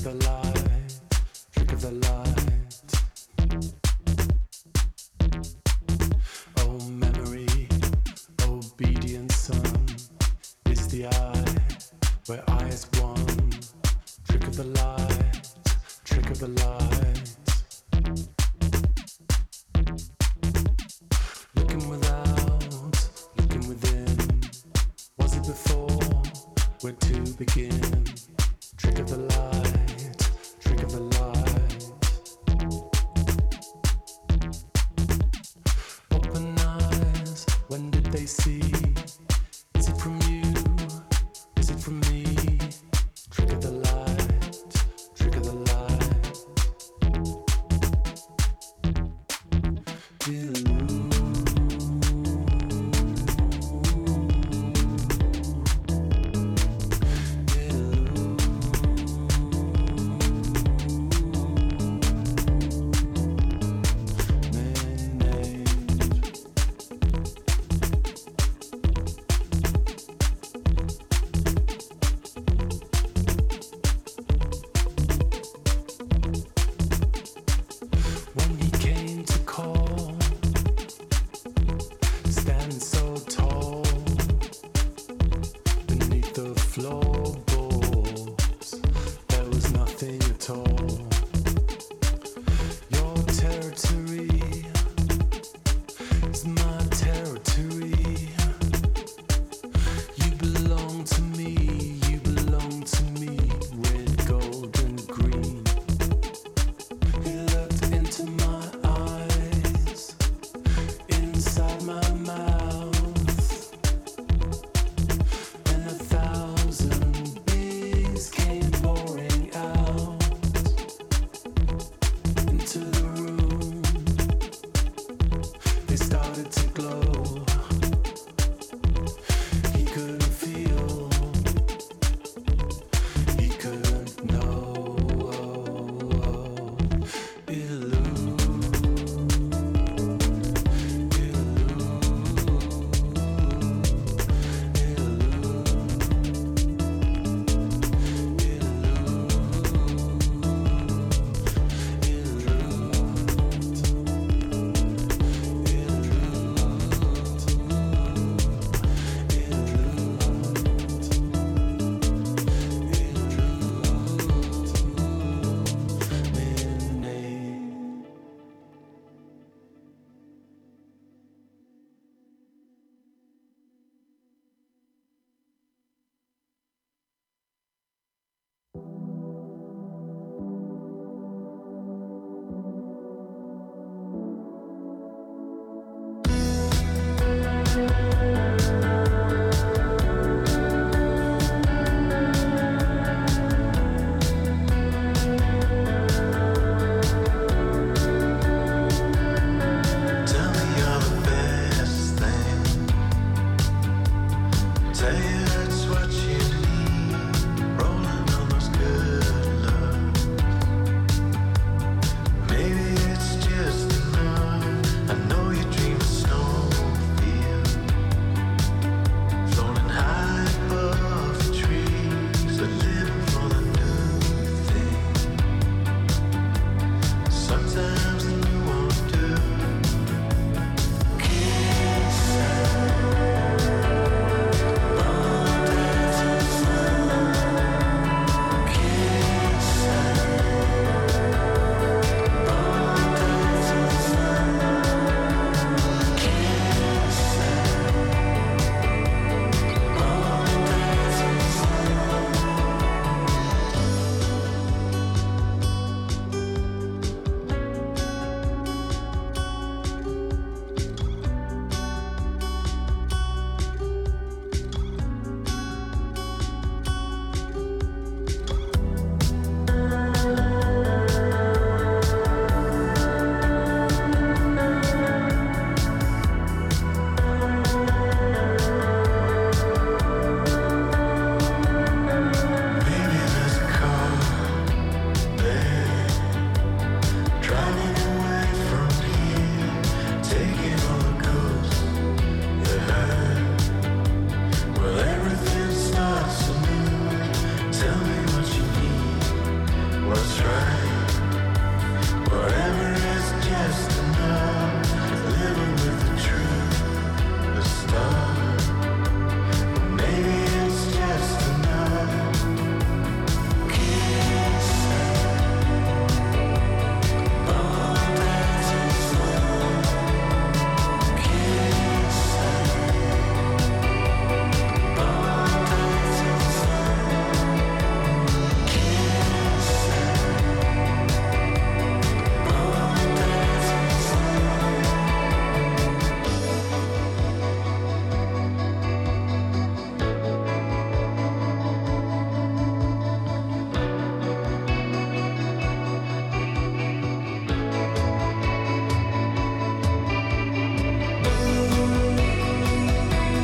the light, trick of the light. Oh memory, obedient son, is the eye where I is one. Trick of the light, trick of the light. Looking without, looking within. Was it before? Where to begin? Trick of the light, trick of the light. Open eyes, when did they see? Is it from you? Is it from me? Trick of the light, trick of the light. When he came to call, standing so tall beneath the floor.